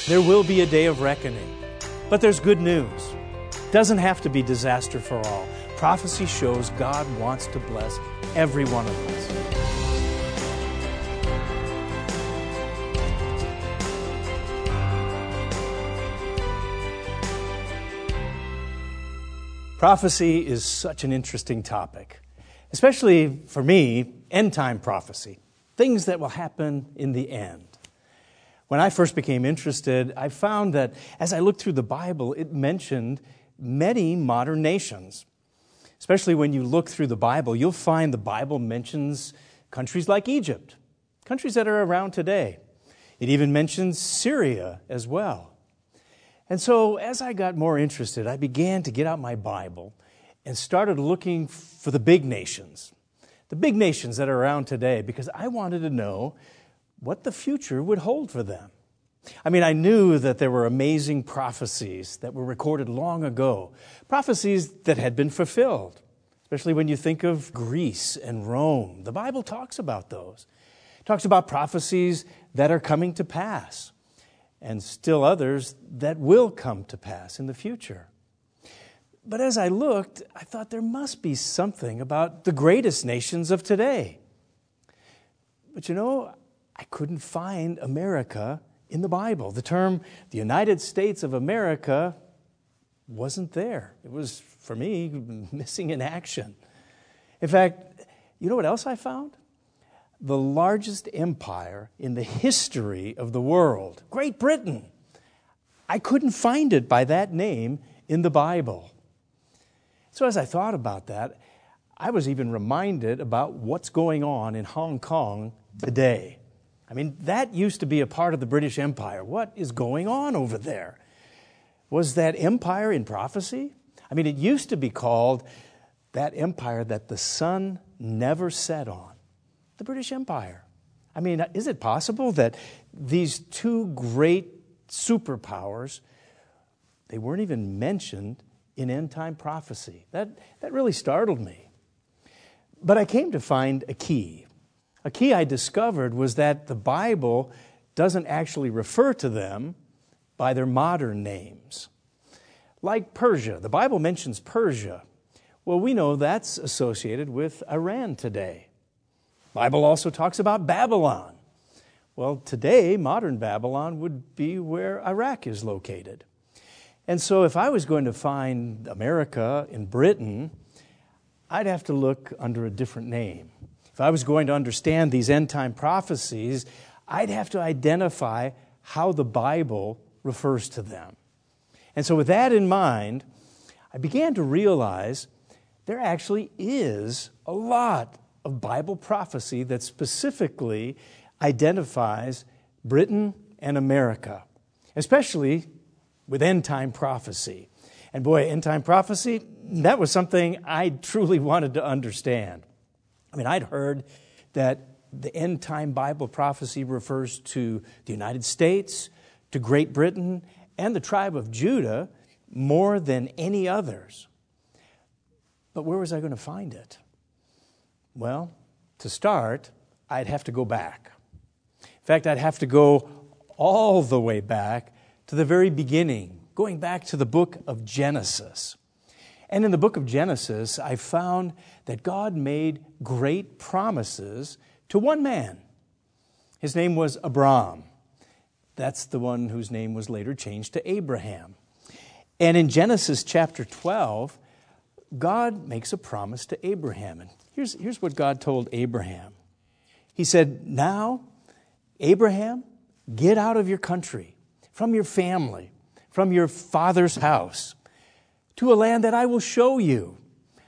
There will be a day of reckoning, but there's good news. It doesn't have to be disaster for all. Prophecy shows God wants to bless every one of us. Prophecy is such an interesting topic, especially for me, end-time prophecy, things that will happen in the end. When I first became interested, I found that as I looked through the Bible, it mentioned many modern nations. Especially when you look through the Bible, you'll find the Bible mentions countries like Egypt, countries that are around today. It even mentions Syria as well. And so as I got more interested, I began to get out my Bible and started looking for the big nations that are around today, because I wanted to know what the future would hold for them. I mean, I knew that there were amazing prophecies that were recorded long ago, prophecies that had been fulfilled, especially when you think of Greece and Rome. The Bible talks about those. It talks about prophecies that are coming to pass, and still others that will come to pass in the future. But as I looked, I thought there must be something about the greatest nations of today. But I couldn't find America in the Bible. The term the United States of America wasn't there. It was, for me, missing in action. In fact, you know what else I found? The largest empire in the history of the world, Great Britain. I couldn't find it by that name in the Bible. So as I thought about that, I was even reminded about what's going on in Hong Kong today. I mean, that used to be a part of the British Empire. What is going on over there? Was that empire in prophecy? I mean, it used to be called that empire that the sun never set on, the British Empire. I mean, is it possible that these two great superpowers, they weren't even mentioned in end-time prophecy? That really startled me. But I came to find a key. A key I discovered was that the Bible doesn't actually refer to them by their modern names. Like Persia, the Bible mentions Persia. Well, we know that's associated with Iran today. The Bible also talks about Babylon. Well, today, modern Babylon would be where Iraq is located. And so if I was going to find America in Britain, I'd have to look under a different name. If I was going to understand these end-time prophecies, I'd have to identify how the Bible refers to them. And so with that in mind, I began to realize there actually is a lot of Bible prophecy that specifically identifies Britain and America, especially with end-time prophecy. And boy, end-time prophecy, that was something I truly wanted to understand. I mean, I'd heard that the end-time Bible prophecy refers to the United States, to Great Britain, and the tribe of Judah more than any others. But where was I going to find it? Well, to start, I'd have to go back. In fact, I'd have to go all the way back to the very beginning, going back to the book of Genesis. And in the book of Genesis, I found that God made great promises to one man. His name was Abram. That's the one whose name was later changed to Abraham. And in Genesis chapter 12, God makes a promise to Abraham. And here's what God told Abraham. He said, "Now, Abraham, get out of your country, from your family, from your father's house, to a land that I will show you.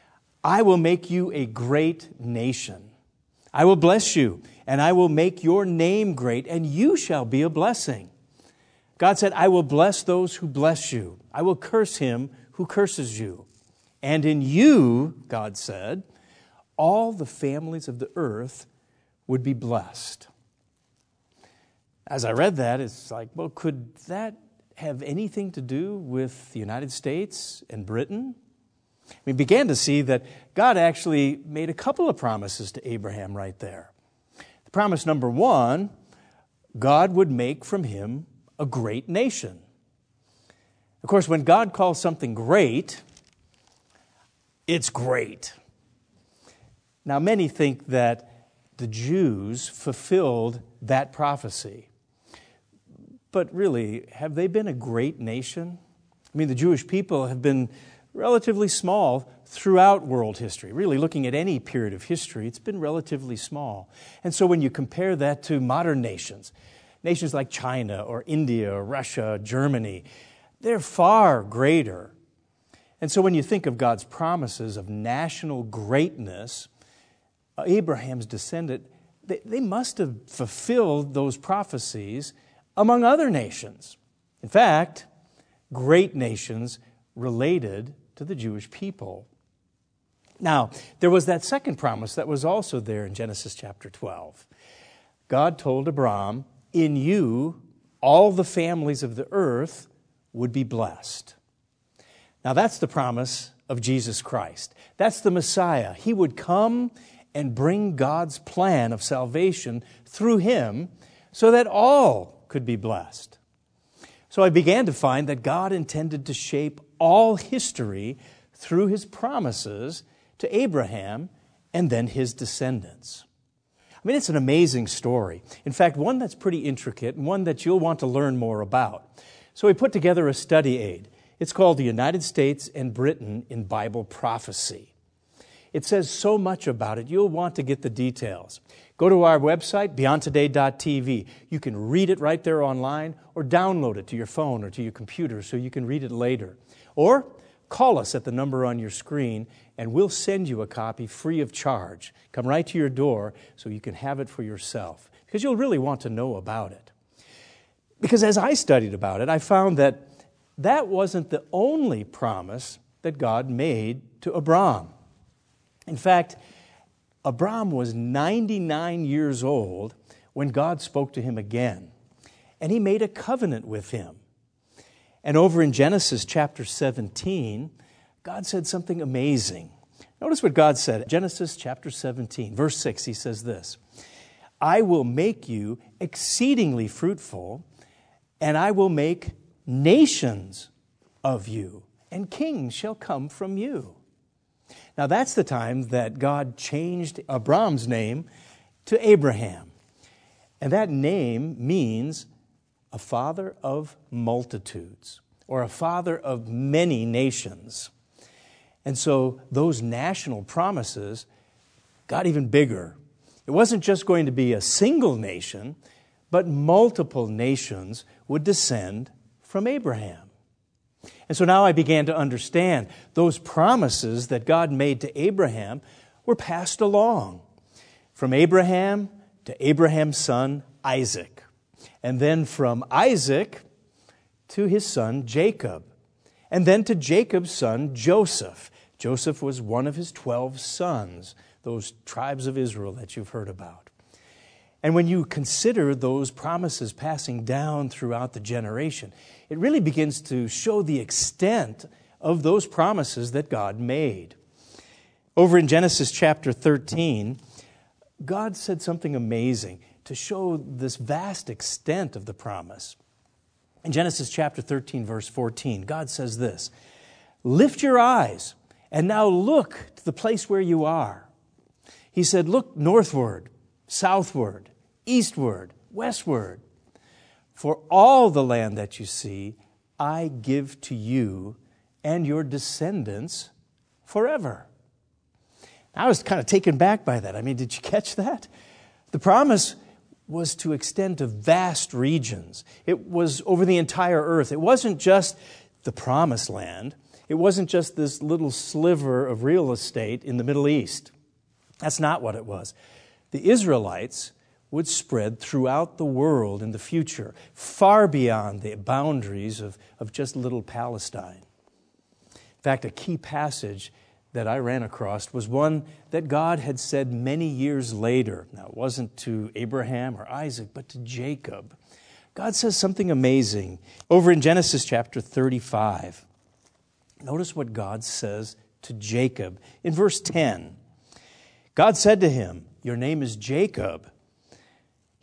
I will make you a great nation. I will bless you, and I will make your name great, and you shall be a blessing." God said, "I will bless those who bless you. I will curse him who curses you. And in you," God said, "all the families of the earth would be blessed." As I read that, it's like, well, could that have anything to do with the United States and Britain? We began to see that God actually made a couple of promises to Abraham right there. Promise number one, God would make from him a great nation. Of course, when God calls something great, it's great. Now, many think that the Jews fulfilled that prophecy. But really, have they been a great nation? I mean, the Jewish people have been relatively small throughout world history. Really, looking at any period of history, it's been relatively small. And so when you compare that to modern nations like China or India or Russia, Germany, they're far greater. And so when you think of God's promises of national greatness, Abraham's descendant, they must have fulfilled those prophecies among other nations. In fact, great nations related to the Jewish people. Now, there was that second promise that was also there in Genesis chapter 12. God told Abram, "In you, all the families of the earth would be blessed." Now, that's the promise of Jesus Christ. That's the Messiah. He would come and bring God's plan of salvation through him so that all could be blessed. So I began to find that God intended to shape all history through his promises to Abraham and then his descendants. I mean, it's an amazing story. In fact, one that's pretty intricate and one that you'll want to learn more about. So we put together a study aid. It's called The United States and Britain in Bible Prophecy. It says so much about it, you'll want to get the details. Go to our website, beyondtoday.tv. You can read it right there online or download it to your phone or to your computer so you can read it later. Or call us at the number on your screen and we'll send you a copy free of charge. Come right to your door so you can have it for yourself because you'll really want to know about it. Because as I studied about it, I found that that wasn't the only promise that God made to Abram. In fact, Abram was 99 years old when God spoke to him again, and he made a covenant with him. And over in Genesis chapter 17, God said something amazing. Notice what God said. Genesis chapter 17, verse 6, he says this, "I will make you exceedingly fruitful, and I will make nations of you, and kings shall come from you." Now that's the time that God changed Abram's name to Abraham. And that name means a father of multitudes, or a father of many nations. And so those national promises got even bigger. It wasn't just going to be a single nation, but multiple nations would descend from Abraham. And so now I began to understand those promises that God made to Abraham were passed along from Abraham to Abraham's son Isaac, and then from Isaac to his son Jacob, and then to Jacob's son Joseph. Joseph was one of his 12 sons, those tribes of Israel that you've heard about. And when you consider those promises passing down throughout the generation, it really begins to show the extent of those promises that God made. Over in Genesis chapter 13, God said something amazing to show this vast extent of the promise. In Genesis chapter 13, verse 14, God says this, "Lift your eyes and now look to the place where you are." He said, "Look northward, southward, eastward, westward. For all the land that you see, I give to you and your descendants forever." I was kind of taken back by that. I mean, did you catch that? The promise was to extend to vast regions. It was over the entire earth. It wasn't just the promised land. It wasn't just this little sliver of real estate in the Middle East. That's not what it was. The Israelites would spread throughout the world in the future, far beyond the boundaries of just little Palestine. In fact, a key passage that I ran across was one that God had said many years later. Now, it wasn't to Abraham or Isaac, but to Jacob. God says something amazing over in Genesis chapter 35. Notice what God says to Jacob in verse 10. God said to him, "Your name is Jacob."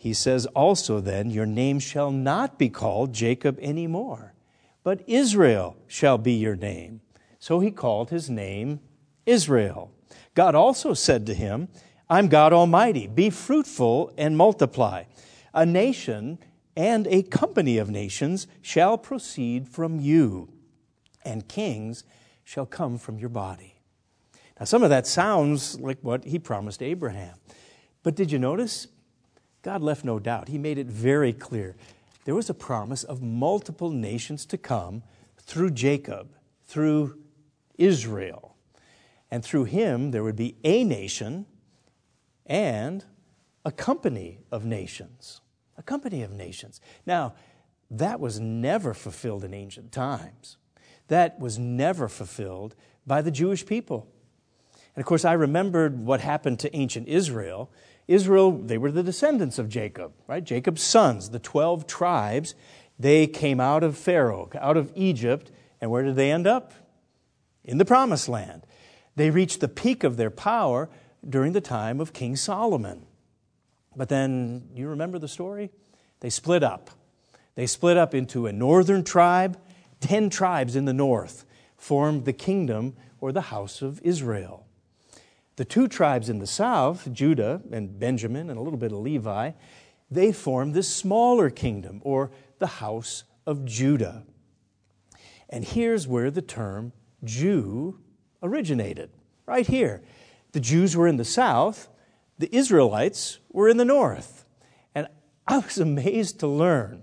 he says also then, your name shall not be called Jacob anymore, but Israel shall be your name. So he called his name Israel. God also said to him, I'm God Almighty. Be fruitful and multiply. A nation and a company of nations shall proceed from you, and kings shall come from your body. Now, some of that sounds like what he promised Abraham. But did you notice? God left no doubt. He made it very clear. There was a promise of multiple nations to come through Jacob, through Israel. And through him, there would be a nation and a company of nations. A company of nations. Now, that was never fulfilled in ancient times. That was never fulfilled by the Jewish people. And of course, I remembered what happened to ancient Israel. Israel, they were the descendants of Jacob, right? Jacob's sons, the 12 tribes, they came out of Pharaoh, out of Egypt, and where did they end up? In the Promised Land. They reached the peak of their power during the time of King Solomon. But then, you remember the story? They split up. They split up into a northern tribe. 10 tribes in the north formed the kingdom or the house of Israel. The 2 tribes in the south, Judah and Benjamin and a little bit of Levi, they formed this smaller kingdom or the house of Judah. And here's where the term Jew originated, right here. The Jews were in the south, the Israelites were in the north. And I was amazed to learn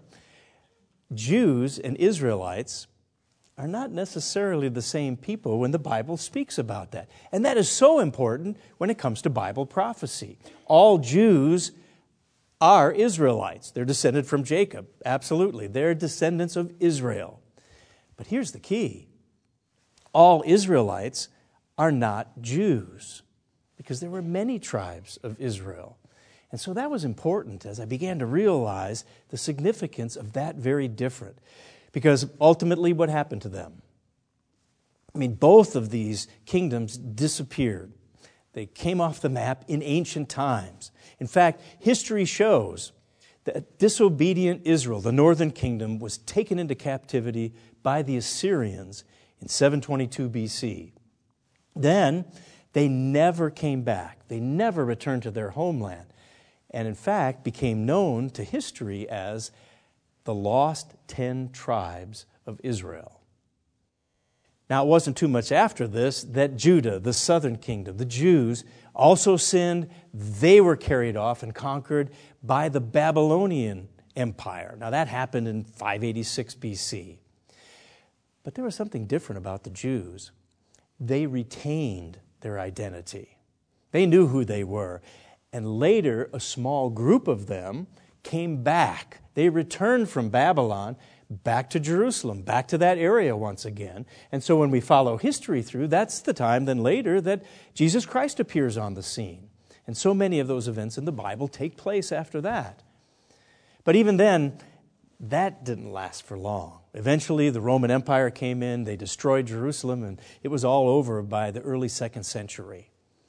Jews and Israelites are not necessarily the same people when the Bible speaks about that. And that is so important when it comes to Bible prophecy. All Jews are Israelites. They're descended from Jacob, absolutely. They're descendants of Israel. But here's the key. All Israelites are not Jews, because there were many tribes of Israel. And so that was important as I began to realize the significance of that very different. Because ultimately, what happened to them? I mean, both of these kingdoms disappeared. They came off the map in ancient times. In fact, history shows that disobedient Israel, the northern kingdom, was taken into captivity by the Assyrians in 722 BC. Then, they never came back. They never returned to their homeland. And in fact, became known to history as the lost 10 tribes of Israel. Now, it wasn't too much after this that Judah, the southern kingdom, the Jews, also sinned. They were carried off and conquered by the Babylonian Empire. Now, that happened in 586 BC. But there was something different about the Jews. They retained their identity. They knew who they were. And later, a small group of them came back. They returned from Babylon back to Jerusalem, back to that area once again. And so when we follow history through, that's the time then later that Jesus Christ appears on the scene. And so many of those events in the Bible take place after that. But even then, that didn't last for long. Eventually, the Roman Empire came in, they destroyed Jerusalem, and it was all over by the early 2nd century.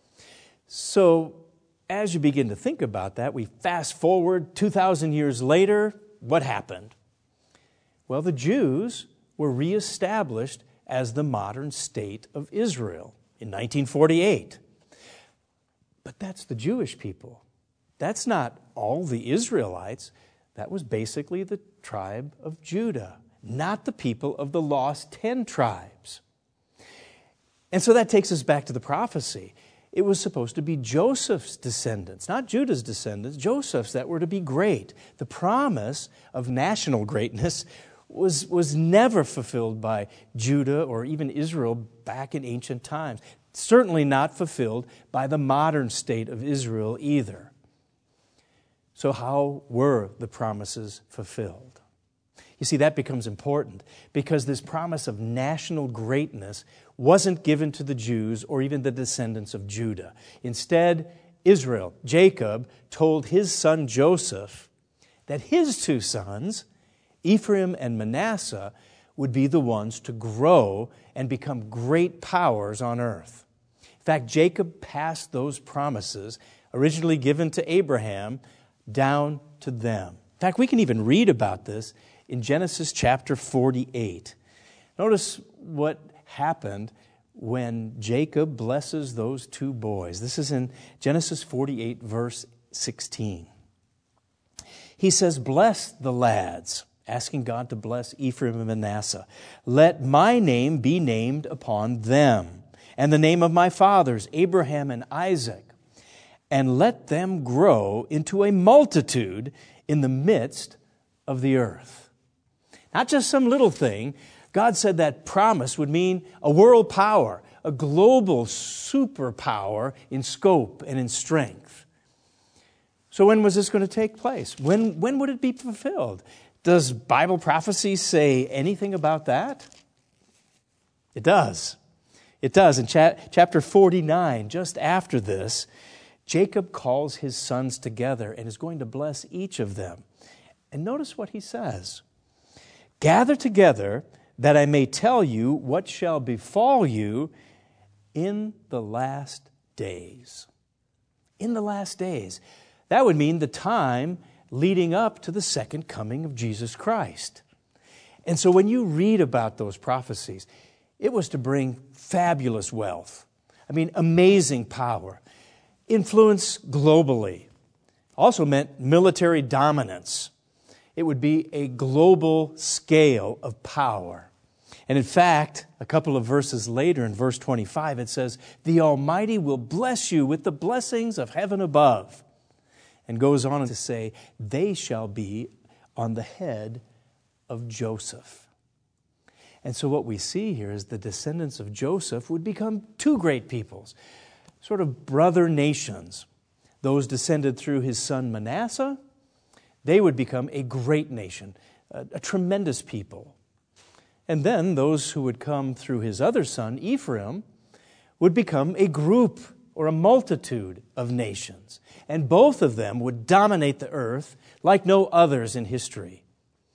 So, as you begin to think about that, we fast forward 2,000 years later, what happened? Well, the Jews were reestablished as the modern state of Israel in 1948. But that's the Jewish people. That's not all the Israelites. That was basically the tribe of Judah, not the people of the lost 10 tribes. And so that takes us back to the prophecy. It was supposed to be Joseph's descendants, not Judah's descendants, Joseph's that were to be great. The promise of national greatness was never fulfilled by Judah or even Israel back in ancient times. Certainly not fulfilled by the modern state of Israel either. So how were the promises fulfilled? You see, that becomes important because this promise of national greatness wasn't given to the Jews or even the descendants of Judah. Instead, Israel, Jacob, told his son Joseph that his 2 sons, Ephraim and Manasseh, would be the ones to grow and become great powers on earth. In fact, Jacob passed those promises originally given to Abraham down to them. In fact, we can even read about this in Genesis chapter 48. Notice what happened when Jacob blesses those two boys. This is in Genesis 48, verse 16. He says, "Bless the lads," asking God to bless Ephraim and Manasseh. "Let my name be named upon them, and the name of my fathers, Abraham and Isaac, and let them grow into a multitude in the midst of the earth." Not just some little thing. God said that promise would mean a world power, a global superpower in scope and in strength. So when was this going to take place? When would it be fulfilled? Does Bible prophecy say anything about that? It does. It does. In chapter 49, just after this, Jacob calls his sons together and is going to bless each of them. And notice what he says. "Gather together that I may tell you what shall befall you in the last days." In the last days. That would mean the time leading up to the second coming of Jesus Christ. And so when you read about those prophecies, it was to bring fabulous wealth. Amazing power. Influence globally. Also meant military dominance. It would be a global scale of power. And in fact, a couple of verses later in verse 25, it says, "The Almighty will bless you with the blessings of heaven above." And goes on to say, "They shall be on the head of Joseph." And so what we see here is the descendants of Joseph would become two great peoples, sort of brother nations. Those descended through his son Manasseh, they would become a great nation, a tremendous people. And then those who would come through his other son, Ephraim, would become a group or a multitude of nations. And both of them would dominate the earth like no others in history.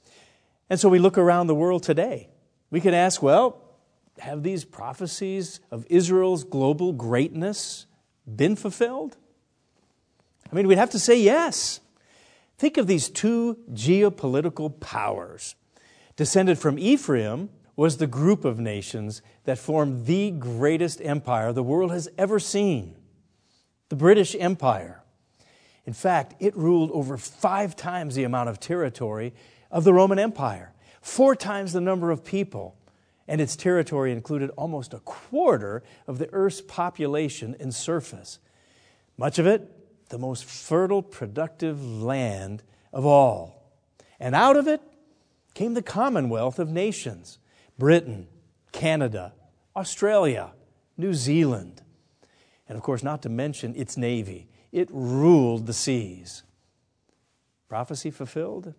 And so we look around the world today. We can ask, well, have these prophecies of Israel's global greatness been fulfilled? We'd have to say yes. Think of these two geopolitical powers. Descended from Ephraim was the group of nations that formed the greatest empire the world has ever seen, the British Empire. In fact, it ruled over 5 times the amount of territory of the Roman Empire, 4 times the number of people, and its territory included almost a quarter of the earth's population and surface. Much of it, the most fertile, productive land of all. And out of it came the Commonwealth of Nations, Britain, Canada, Australia, New Zealand, and of course, not to mention its navy. It ruled the seas. Prophecy fulfilled?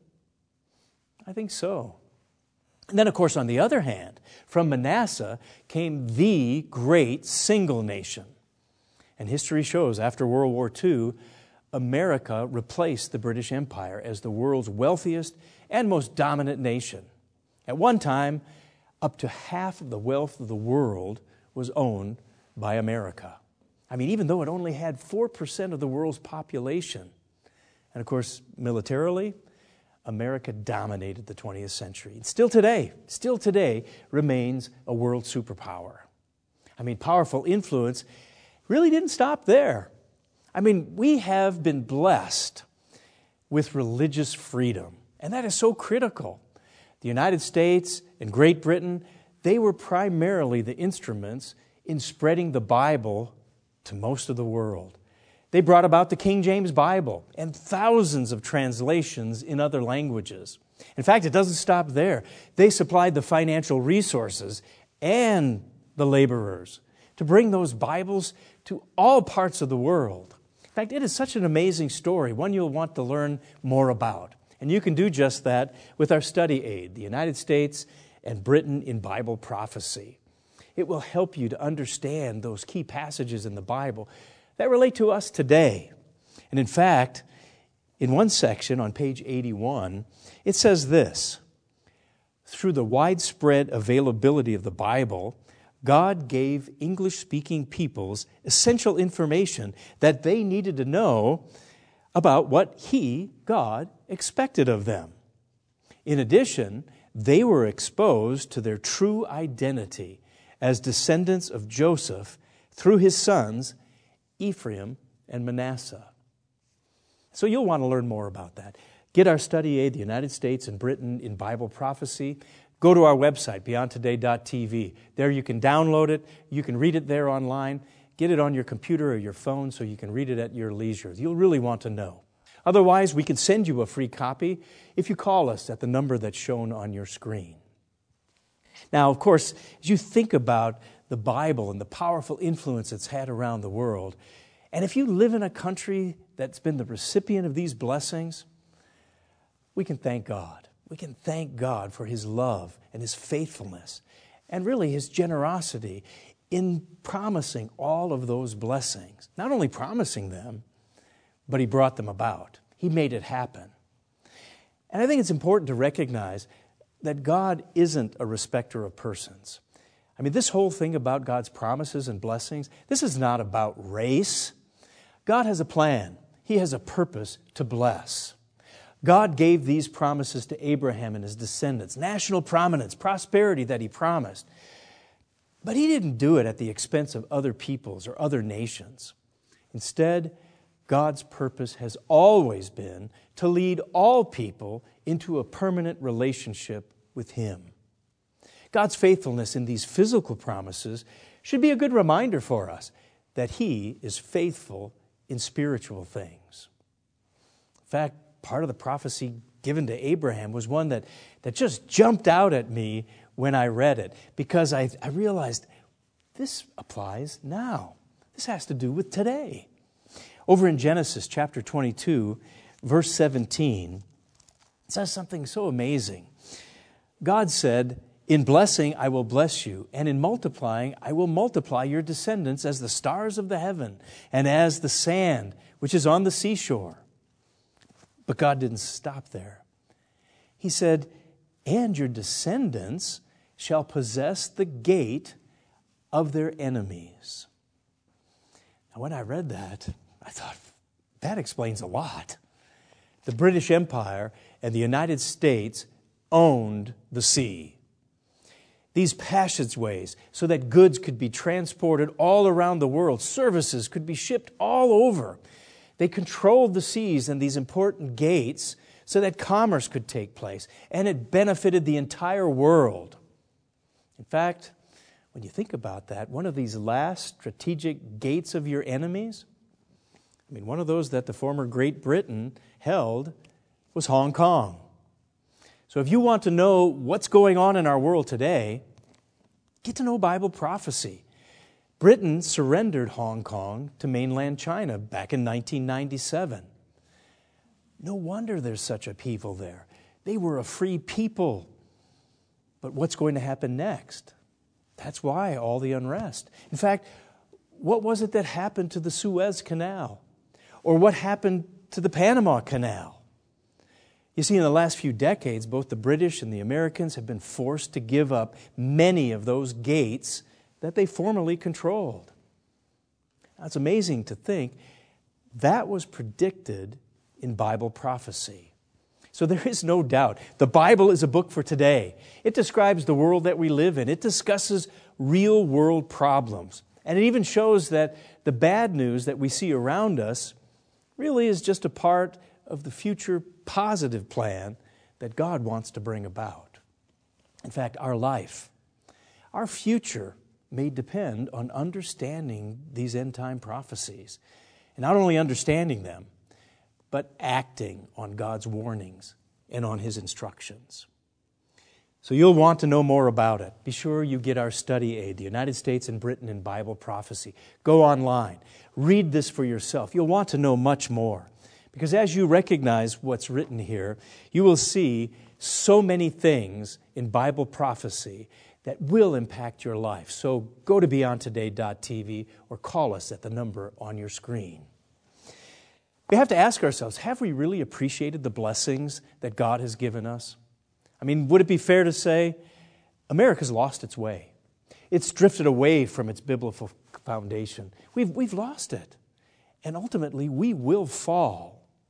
I think so. And then, of course, on the other hand, from Manasseh came the great single nation. And history shows after World War II, America replaced the British Empire as the world's wealthiest and most dominant nation. At one time, up to half of the wealth of the world was owned by America. Even though it only had 4% of the world's population. And of course, militarily, America dominated the 20th century. And still today remains a world superpower. Powerful influence really didn't stop there. We have been blessed with religious freedom, and that is so critical. The United States and Great Britain, they were primarily the instruments in spreading the Bible to most of the world. They brought about the King James Bible and thousands of translations in other languages. In fact, it doesn't stop there. They supplied the financial resources and the laborers to bring those Bibles to all parts of the world. In fact, it is such an amazing story, one you'll want to learn more about. And you can do just that with our study aid, The United States and Britain in Bible Prophecy. It will help you to understand those key passages in the Bible that relate to us today. And in fact, in one section on page 81, it says this: through the widespread availability of the Bible, God gave English-speaking peoples essential information that they needed to know about what He, God, expected of them. In addition, they were exposed to their true identity as descendants of Joseph through his sons, Ephraim and Manasseh. So you'll want to learn more about that. Get our study aid, The United States and Britain in Bible Prophecy. Go to our website, beyondtoday.tv. There you can download it. You can read it there online. Get it on your computer or your phone so you can read it at your leisure. You'll really want to know. Otherwise, we can send you a free copy if you call us at the number that's shown on your screen. Now, of course, as you think about the Bible and the powerful influence it's had around the world, and if you live in a country that's been the recipient of these blessings, we can thank God. We can thank God for His love and His faithfulness and really His generosity in promising all of those blessings. Not only promising them, but He brought them about. He made it happen. And I think it's important to recognize that God isn't a respecter of persons. I mean, this whole thing about God's promises and blessings, this is not about race. God has a plan. He has a purpose to bless. God gave these promises to Abraham and his descendants, national prominence, prosperity that He promised. But He didn't do it at the expense of other peoples or other nations. Instead, God's purpose has always been to lead all people into a permanent relationship with Him. God's faithfulness in these physical promises should be a good reminder for us that He is faithful in spiritual things. In fact, part of the prophecy given to Abraham was one that just jumped out at me when I read it, because I realized this applies now. This has to do with today. Over in Genesis chapter 22, verse 17, it says something so amazing. God said, "In blessing I will bless you, and in multiplying I will multiply your descendants as the stars of the heaven and as the sand which is on the seashore." But God didn't stop there. He said, "And your descendants shall possess the gate of their enemies." Now, when I read that, I thought, that explains a lot. The British Empire and the United States owned the sea. These passageways so that goods could be transported all around the world, services could be shipped all over. They controlled the seas and these important gates so that commerce could take place, and it benefited the entire world. In fact, when you think about that, one of these last strategic gates of your enemies, one of those that the former Great Britain held was Hong Kong. So if you want to know what's going on in our world today, get to know Bible prophecy. Britain surrendered Hong Kong to mainland China back in 1997. No wonder there's such upheaval there. They were a free people. But what's going to happen next? That's why all the unrest. In fact, what was it that happened to the Suez Canal? Or what happened to the Panama Canal? You see, in the last few decades, both the British and the Americans have been forced to give up many of those gates that they formerly controlled. Now, it's amazing to think that was predicted in Bible prophecy. So there is no doubt. The Bible is a book for today. It describes the world that we live in. It discusses real world problems. And it even shows that the bad news that we see around us really is just a part of the future positive plan that God wants to bring about. In fact, our life, our future may depend on understanding these end-time prophecies. And not only understanding them, but acting on God's warnings and on His instructions. So you'll want to know more about it. Be sure you get our study aid, The United States and Britain in Bible Prophecy. Go online. Read this for yourself. You'll want to know much more. Because as you recognize what's written here, you will see so many things in Bible prophecy that will impact your life. So go to beyondtoday.tv or call us at the number on your screen. We have to ask ourselves, have we really appreciated the blessings that God has given us? Would it be fair to say America's lost its way? It's drifted away from its biblical foundation. We've lost it. And ultimately, we will fall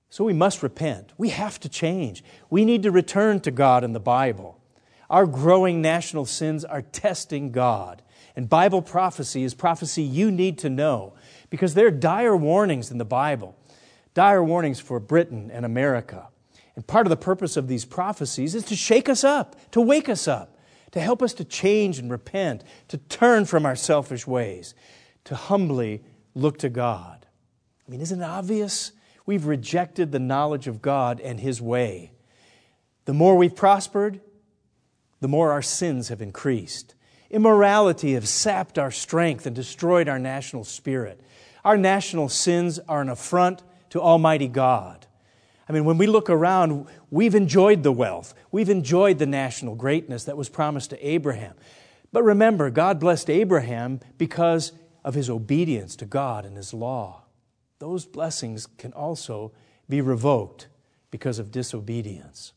So we must repent. We have to change. We need to return to God and the Bible. Our growing national sins are testing God. And Bible prophecy is prophecy you need to know because there are dire warnings in the Bible, dire warnings for Britain and America. And part of the purpose of these prophecies is to shake us up, to wake us up, to help us to change and repent, to turn from our selfish ways, to humbly look to God. I mean, isn't it obvious? We've rejected the knowledge of God and His way. The more we've prospered, the more our sins have increased. Immorality has sapped our strength and destroyed our national spirit. Our national sins are an affront to Almighty God. I mean, when we look around, we've enjoyed the wealth. We've enjoyed the national greatness that was promised to Abraham. But remember, God blessed Abraham because of his obedience to God and His law. Those blessings can also be revoked because of disobedience.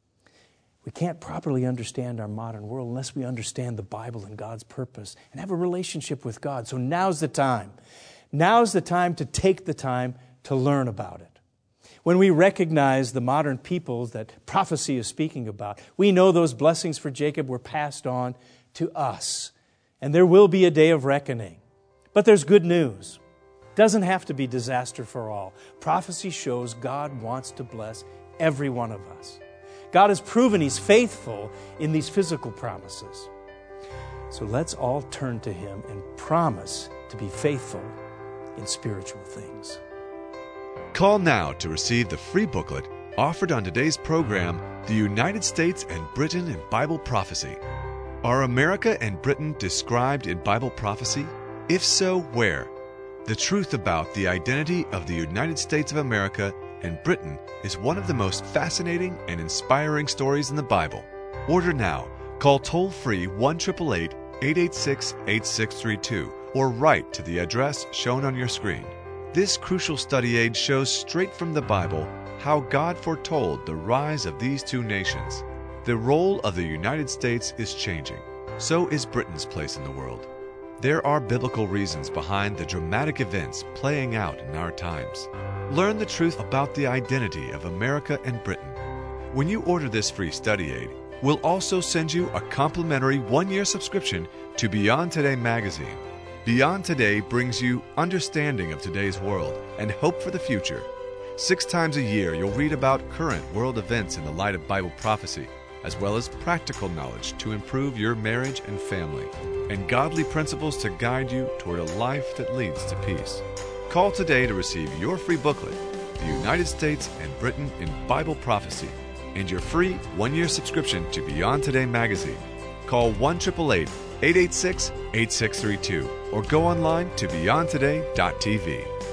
We can't properly understand our modern world unless we understand the Bible and God's purpose and have a relationship with God. So now's the time. Now's the time to take the time to learn about it. When we recognize the modern peoples that prophecy is speaking about, we know those blessings for Jacob were passed on to us. And there will be a day of reckoning. But there's good news. It doesn't have to be disaster for all. Prophecy shows God wants to bless every one of us. God has proven He's faithful in these physical promises. So let's all turn to Him and promise to be faithful in spiritual things. Call now to receive the free booklet offered on today's program, The United States and Britain in Bible Prophecy. Are America and Britain described in Bible prophecy? If so, where? The truth about the identity of the United States of America and Britain is one of the most fascinating and inspiring stories in the Bible. Order now. Call toll-free 1-888-886-8632 or write to the address shown on your screen. This crucial study aid shows straight from the Bible how God foretold the rise of these two nations. The role of the United States is changing. So is Britain's place in the world. There are biblical reasons behind the dramatic events playing out in our times. Learn the truth about the identity of America and Britain. When you order this free study aid, we'll also send you a complimentary 1-year subscription to Beyond Today magazine. Beyond Today brings you understanding of today's world and hope for the future. 6 times a year, you'll read about current world events in the light of Bible prophecy, as well as practical knowledge to improve your marriage and family, and godly principles to guide you toward a life that leads to peace. Call today to receive your free booklet, The United States and Britain in Bible Prophecy, and your free 1-year subscription to Beyond Today magazine. Call 1-888-886-8632 or go online to beyondtoday.tv.